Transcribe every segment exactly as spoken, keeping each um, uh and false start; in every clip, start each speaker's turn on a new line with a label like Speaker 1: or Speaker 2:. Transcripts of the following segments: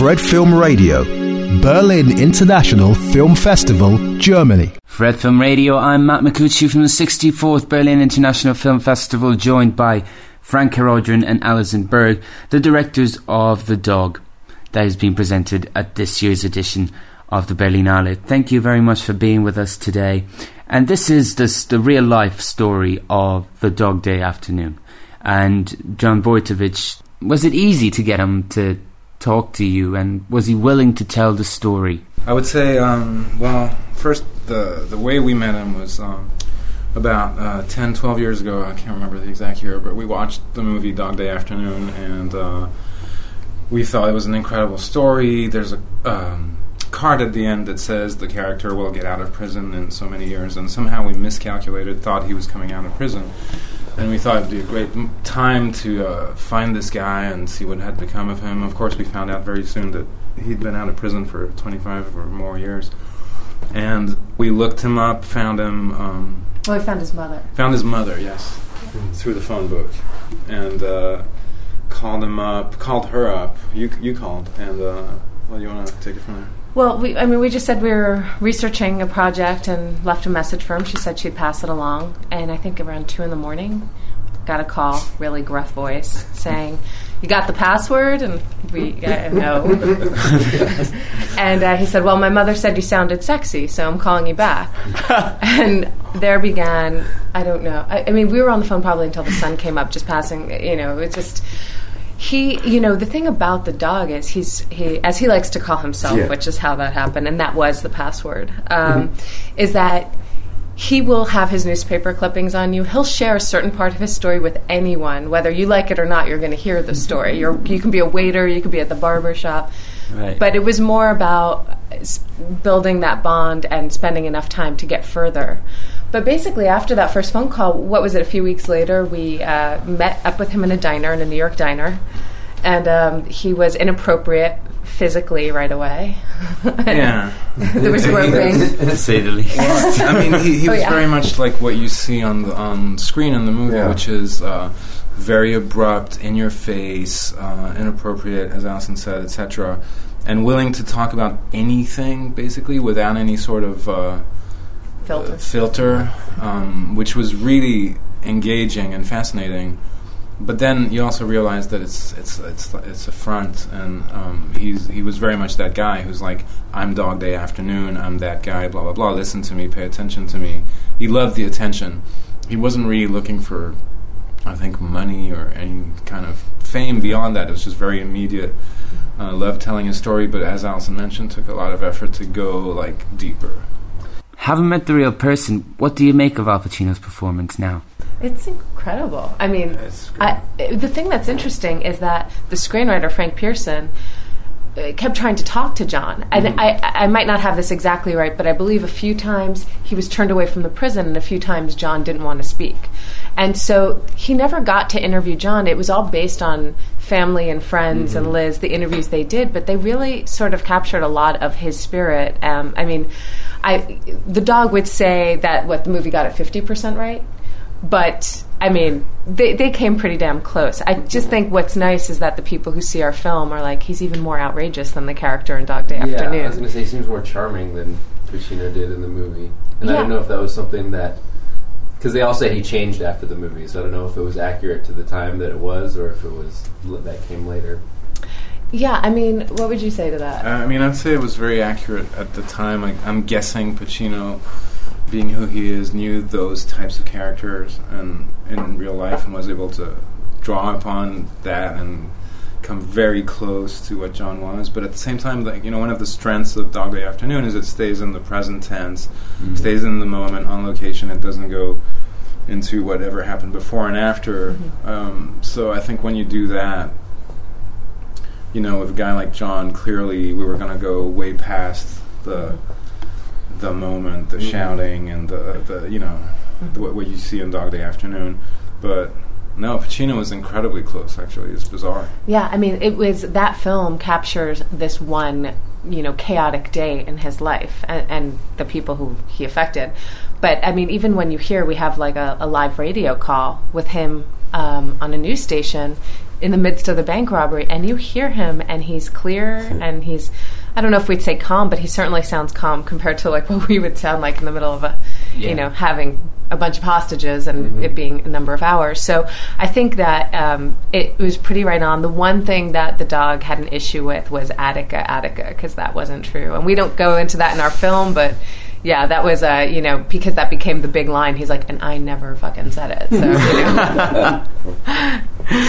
Speaker 1: Fred Film Radio, Berlin International Film Festival, Germany.
Speaker 2: Fred Film Radio, I'm Matt Micucci from the sixty-fourth Berlin International Film Festival, joined by Frank Herodrin and Alison Berg, the directors of The Dog, that has been presented at this year's edition of the Berlinale. Thank you very much for being with us today. And this is this, the real-life story of The Dog Day Afternoon. And Jon Voitovich, was it easy to get him to talk to you, and was he willing to tell the story?
Speaker 3: I would say, um, well, first, the the way we met him was um, about uh, ten, twelve years ago. I can't remember the exact year, but we watched the movie Dog Day Afternoon, and uh, we thought it was an incredible story. There's a um, card at the end that says the character will get out of prison in so many years, and somehow we miscalculated, thought he was coming out of prison. And we thought it would be a great m- time to uh, find this guy and see what had become of him. Of course, we found out very soon that he'd been out of prison for twenty-five or more years. And we looked him up, found him... Um,
Speaker 4: well, we found his mother.
Speaker 3: Found his mother, yes, mm-hmm. through the phone book. And uh, called him up, called her up. You you called. And, uh, well, you want to take it from there?
Speaker 4: Well, we, I mean, we just said we were researching a project and left a message for him. She said she'd pass it along. And I think around two in the morning, got a call, really gruff voice, saying, "You got the password?" And we, uh, no. And uh, he said, "Well, my mother said you sounded sexy, so I'm calling you back." And there began, I don't know. I, I mean, we were on the phone probably until the sun came up, just passing, you know, it just... He, you know, the thing about the dog is he's, he, as he likes to call himself, yeah. which is how that happened, and that was the password, um, mm-hmm. is that he will have his newspaper clippings on you. He'll share a certain part of his story with anyone. Whether you like it or not, you're going to hear the story. You're, you can be a waiter, you could be at the barber shop. Right. But it was more about building that bond and spending enough time to get further. But basically, after that first phone call, what was it, a few weeks later, we uh, met up with him in a diner, in a New York diner, and um, he was inappropriate physically right away.
Speaker 3: Yeah.
Speaker 4: There was groping.
Speaker 2: To say the least.
Speaker 3: Well, I mean, he, he was
Speaker 4: oh, yeah.
Speaker 3: very much like what you see on the on screen in the movie, yeah. which is uh, very abrupt, in your face, uh, inappropriate, as Alison said, et cetera, and willing to talk about anything, basically, without any sort of... Uh,
Speaker 4: filter,
Speaker 3: uh, filter um, which was really engaging and fascinating. But then you also realize that it's it's it's it's a front, and um, he's he was very much that guy who's like, "I'm Dog Day Afternoon, I'm that guy, blah blah blah. Listen to me, pay attention to me." He loved the attention. He wasn't really looking for, I think, money or any kind of fame beyond that. It was just very immediate. Uh, loved telling his story, but as Alison mentioned, took a lot of effort to go like deeper.
Speaker 2: Haven't met the real person. What do you make of Al Pacino's performance now?
Speaker 4: It's incredible. I mean, I, the thing that's interesting is that the screenwriter, Frank Pearson, uh, kept trying to talk to John. And mm-hmm. I, I might not have this exactly right, but I believe a few times he was turned away from the prison, and a few times John didn't want to speak. And so he never got to interview John. It was all based on family and friends mm-hmm. and Liz, the interviews they did, but they really sort of captured a lot of his spirit. Um, I mean... I, the Dog would say that what the movie got at fifty percent right, but I mean they they came pretty damn close. I just think what's nice is that the people who see our film are like, he's even more outrageous than the character in Dog Day
Speaker 5: yeah,
Speaker 4: Afternoon.
Speaker 5: Yeah, I was going to say he seems more charming than Pacino did in the movie, and
Speaker 4: yeah.
Speaker 5: I don't know if that was something that, because they all say he changed after the movie, so I don't know if it was accurate to the time that it was, or if it was that came later.
Speaker 4: Yeah, I mean, what would you say to that?
Speaker 3: Uh, I mean, I'd say it was very accurate at the time. Like, I'm guessing Pacino, being who he is, knew those types of characters and in real life, and was able to draw upon that and come very close to what John was. But at the same time, like, you know, one of the strengths of Dog Day Afternoon is it stays in the present tense, mm-hmm. stays in the moment, on location. It doesn't go into whatever happened before and after. Mm-hmm. Um, so I think when you do that, you know, with a guy like John, clearly we were going to go way past the the moment, the mm-hmm. shouting, and the, the you know, mm-hmm. the, what, what you see in Dog Day Afternoon. But no, Pacino was incredibly close, actually. It's bizarre.
Speaker 4: Yeah, I mean, it was, that film captures this one, you know, chaotic day in his life and, and the people who he affected. But, I mean, even when you hear we have, like, a, a live radio call with him um, on a news station, in the midst of the bank robbery, and you hear him, and he's clear, and he's, I don't know if we'd say calm, but he certainly sounds calm compared to like what we would sound like in the middle of a, yeah. you know, having a bunch of hostages and mm-hmm. it being a number of hours. So I think that um, it was pretty right on. The one thing that the dog had an issue with was Attica, Attica, because that wasn't true. And we don't go into that in our film, but yeah, that was, uh, you know, because that became the big line. He's like, and I never fucking said it. So, you know.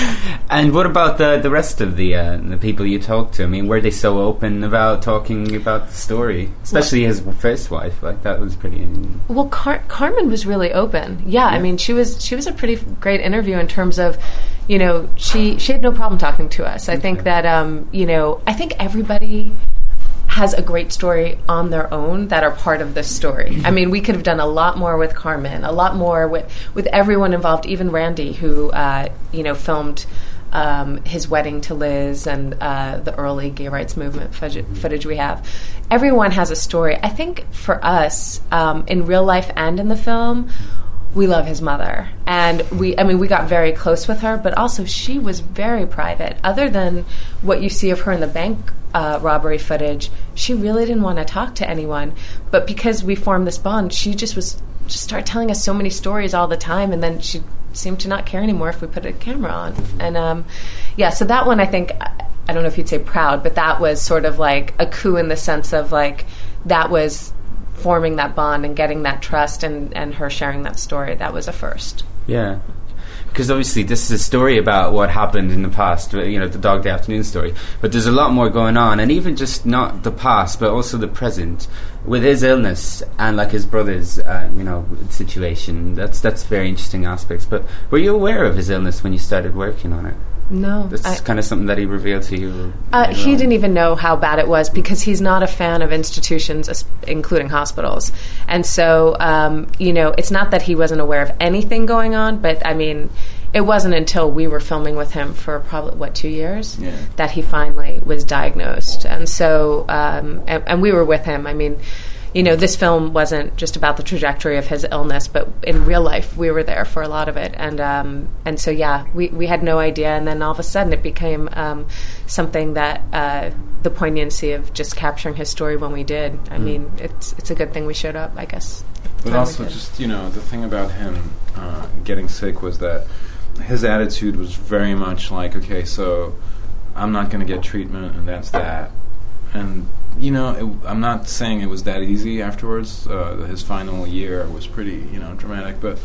Speaker 2: And what about the the rest of the uh, the people you talked to? I mean, were they so open about talking about the story, especially well, his first wife? Like that was pretty.
Speaker 4: Well, Car- Carmen was really open. Yeah, yeah, I mean, she was she was a pretty great interview in terms of, you know, she she had no problem talking to us. I okay. think that um, you know, I think everybody has a great story on their own that are part of this story. I mean, we could have done a lot more with Carmen, a lot more with, with everyone involved, even Randy, who, uh, you know, filmed um, his wedding to Liz and uh, the early gay rights movement footage, footage we have. Everyone has a story. I think for us, um, in real life and in the film, we love his mother. And we, I mean, we got very close with her, but also she was very private. Other than what you see of her in the bank uh, robbery footage, she really didn't want to talk to anyone. But because we formed this bond, she just was, just started telling us so many stories all the time, and then she seemed to not care anymore if we put a camera on. And um, yeah, so that one I think, I don't know if you'd say proud, but that was sort of like a coup in the sense of like, that was forming that bond and getting that trust and, and her sharing that story. That was a first.
Speaker 2: Yeah. Because obviously this is a story about what happened in the past, you know, the Dog Day Afternoon story. But there's a lot more going on, and even just not the past, but also the present. With his illness and like his brother's, uh, you know, situation, that's that's very interesting aspects. But were you aware of his illness when you started working on it?
Speaker 4: No.
Speaker 2: That's I, kind of something that he revealed to you?
Speaker 4: Uh, he didn't even know how bad it was because he's not a fan of institutions, including hospitals. And so, um, you know, it's not that he wasn't aware of anything going on, but, I mean, it wasn't until we were filming with him for probably, what, two years?
Speaker 3: Yeah.
Speaker 4: That he finally was diagnosed. And so, um, and, and we were with him. I mean, you know, this film wasn't just about the trajectory of his illness, but in real life, we were there for a lot of it. And um, and so, yeah, we, we had no idea. And then all of a sudden it became um, something that uh, the poignancy of just capturing his story when we did. I mm. mean, it's it's a good thing we showed up, I guess.
Speaker 3: But also just, you know, the thing about him uh, getting sick was that his attitude was very much like, okay, so I'm not going to get treatment and that's that. And you know, it, I'm not saying it was that easy afterwards. Uh, his final year was pretty, you know, dramatic. But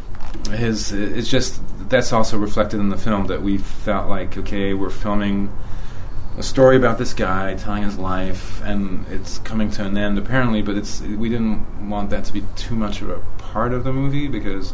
Speaker 3: his, it's just, that's also reflected in the film that we felt like, okay, we're filming a story about this guy telling his life, and it's coming to an end apparently. But it's, we didn't want that to be too much of a part of the movie because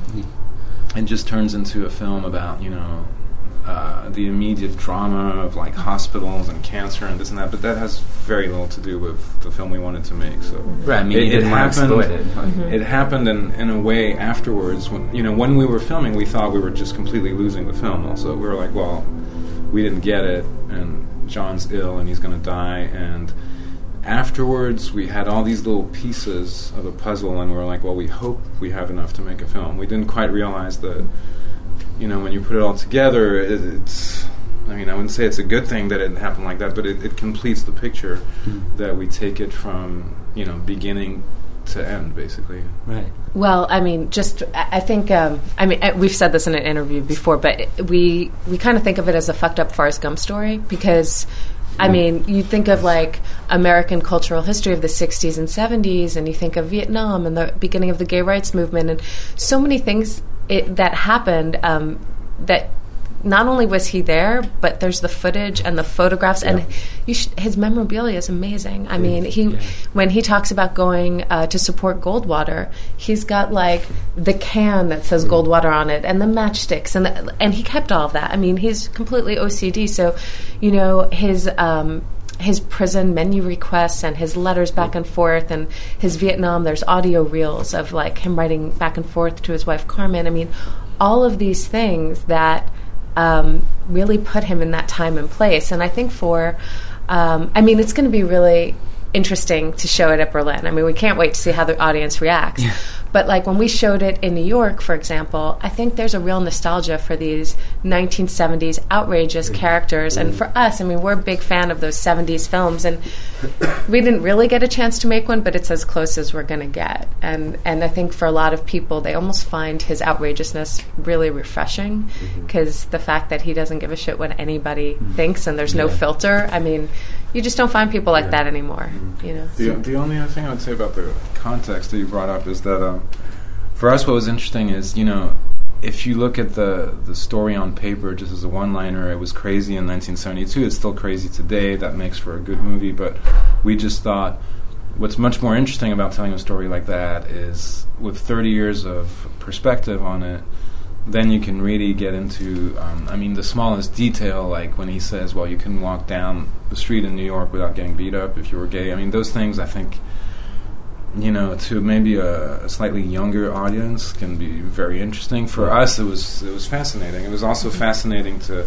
Speaker 3: mm-hmm. it just turns into a film about, you know, Uh, the immediate drama of like hospitals and cancer and this and that, but that has very little to do with the film we wanted to make. So
Speaker 2: right, I mean,
Speaker 3: it,
Speaker 2: you didn't
Speaker 3: it
Speaker 2: want to
Speaker 3: happened.
Speaker 2: exploit it.
Speaker 3: Mm-hmm. It happened in, in a way afterwards. When you know, when we were filming, we thought we were just completely losing the film. Also, we were like, well, we didn't get it, and John's ill, and he's going to die. And afterwards, we had all these little pieces of a puzzle, and we were like, well, we hope we have enough to make a film. We didn't quite realize that. You know, when you put it all together, it, it's, I mean, I wouldn't say it's a good thing that it happened like that, but it, it completes the picture mm. that we take it from, you know, beginning to end, basically.
Speaker 2: Right.
Speaker 4: Well, I mean, just, I think, um, I mean, we've said this in an interview before, but we, we kind of think of it as a fucked up Forrest Gump story because, I mean, you think of, like, American cultural history of the sixties and seventies, and you think of Vietnam and the beginning of the gay rights movement, and so many things It, that happened, um, that not only was he there, but there's the footage and the photographs, yeah. and you sh- his memorabilia is amazing. I mean, he yeah. when he talks about going uh, to support Goldwater, he's got like the can that says mm-hmm. Goldwater on it, and the matchsticks, and the, and he kept all of that. I mean, he's completely O C D, so you know his. Um, his prison menu requests and his letters back and forth, and his Vietnam, there's audio reels of like him writing back and forth to his wife Carmen. I mean, all of these things that um, really put him in that time and place. And I think for, um, I mean, it's going to be really interesting to show it at Berlin. I mean, we can't wait to see how the audience reacts. Yeah. But like when we showed it in New York, for example, I think there's a real nostalgia for these nineteen seventies outrageous characters. And for us, I mean, we're a big fan of those seventies films, and we didn't really get a chance to make one, but it's as close as we're going to get. And and I think for a lot of people, they almost find his outrageousness really refreshing, because mm-hmm. the fact that he doesn't give a shit what anybody mm-hmm. thinks, and there's no yeah. filter. I mean, you just don't find people like yeah. that anymore. Mm-hmm. You know.
Speaker 3: The, the only other thing I would say about the context that you brought up is that um, for us, what was interesting is, you know, if you look at the, the story on paper, just as a one-liner, it was crazy in nineteen seventy-two. It's still crazy today. That makes for a good movie. But we just thought what's much more interesting about telling a story like that is with thirty years of perspective on it, then you can really get into, um, I mean, the smallest detail, like when he says, well, you couldn't walk down the street in New York without getting beat up if you were gay. I mean, those things, I think, you know, to maybe a, a slightly younger audience can be very interesting. For us, it was it was fascinating. It was also fascinating to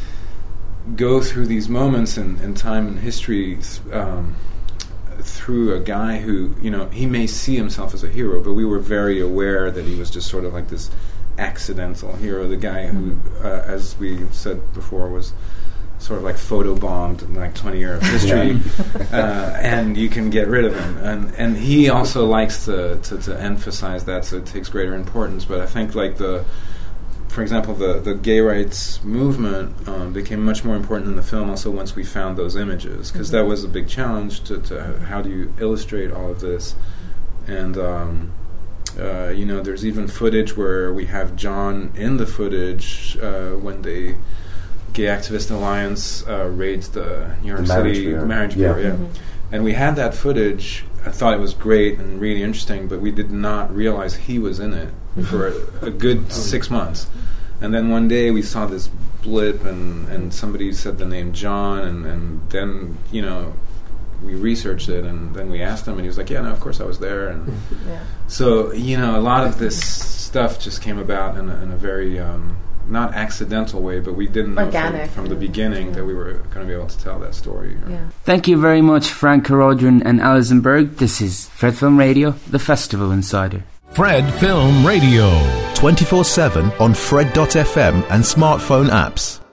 Speaker 3: go through these moments in, in time and history um, through a guy who, you know, he may see himself as a hero, but we were very aware that he was just sort of like this accidental hero, the guy who, uh, as we said before, was sort of like photobombed in like twenty year of history, yeah. uh, and you can get rid of him. And and he also likes to, to, to emphasize that, so it takes greater importance. But I think like the, for example, the, the gay rights movement um, became much more important in the film also once we found those images, because mm-hmm. that was a big challenge to, to how do you illustrate all of this. And um, uh, you know, there's even footage where we have John in the footage uh, when they Gay Activist Alliance uh, raids the New York
Speaker 6: the
Speaker 3: City
Speaker 6: bureau.
Speaker 3: marriage bureau, yeah.
Speaker 6: yeah.
Speaker 3: Mm-hmm. And we had that footage. I thought it was great and really interesting, but we did not realize he was in it for a, a good six months. And then one day we saw this blip, and, and somebody said the name John, and, and then, you know, we researched it, and then we asked him, and he was like, yeah, no, of course I was there. And yeah. So, you know, a lot of this stuff just came about in a, in a very... Um, not accidental way, but we didn't know from, from the beginning yeah. that we were going to be able to tell that story.
Speaker 2: Yeah. Thank you very much, Frank Carodron and Alison Berg. This is Fred Film Radio, the Festival Insider.
Speaker 1: Fred Film Radio. twenty-four seven on Fred dot f m and smartphone apps.